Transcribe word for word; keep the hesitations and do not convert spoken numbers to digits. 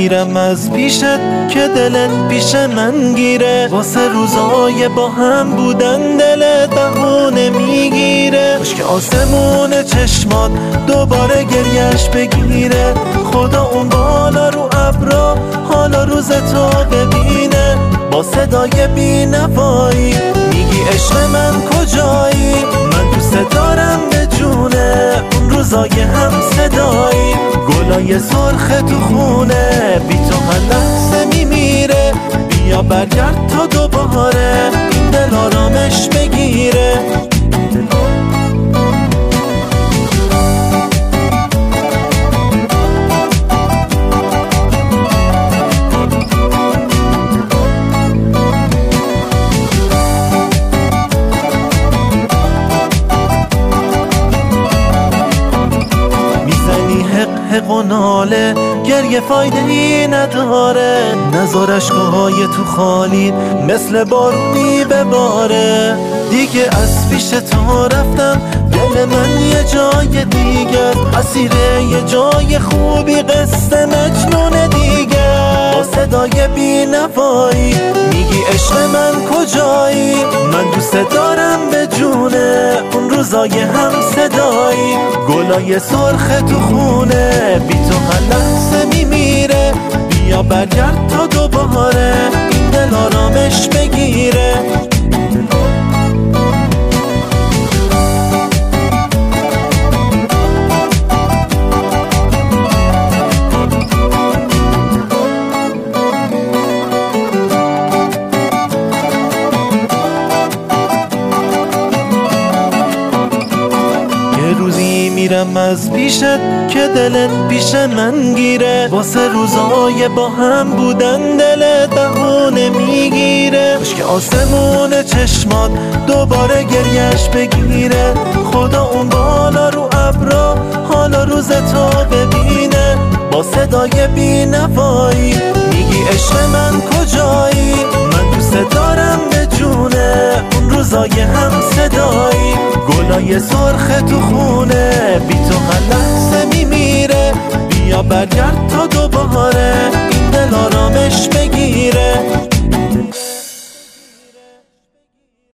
میرم از پیشت که دلت پیش من گیره. واسه روزای با هم بودن دلت بهونه میگیره. کاش که آسمون چشمات دوباره گریش بگیره. خدا اون بالا رو ابرا حالا روز تو ببینه. با صدای بی‌نوایی میگی عشق من کجایی. من دوست دارم به جونه اون روزای هم صدایی. گلای سرخ تو خونه بی تو هر لحظه میمیره. بیا برگرد تا دوباره این دل آرامش بگیره. حق و ناله گریه فایده ای نداره. نذار اشکهای تو خالی مثل بارونی بباره. دیگه از پیش تو رفتم دل من یه جای دیگه. اسیر یه جای خوبی قصه مجنون دیگه. با صدای بی‌نوایی میگی عشق من کجایی. من دوست دارم به جونه اون روزای هم صدایی. گلای سرخ تو خونه بی تو هر لحظه میمیره. بیا برگرد تا دوباره این دل آرامش بگیره. میرم از پیشت که دلت پیش من گیره. واسه روزای با هم بودن دلت بهونه میگیره. کاش که آسمون چشمات دوباره گریش بگیره. خدا اون بالا رو ابرا حالا روز تو ببینه. با صدای بی‌نوایی میگی عشق من کجایی. من دوست دارم به جونه اون روزای هم صدایی. گلای سرخ تو خونه بی تو هر لحظه میمیره. بیا برگرد تا دوباره این دل آرامش بگیره.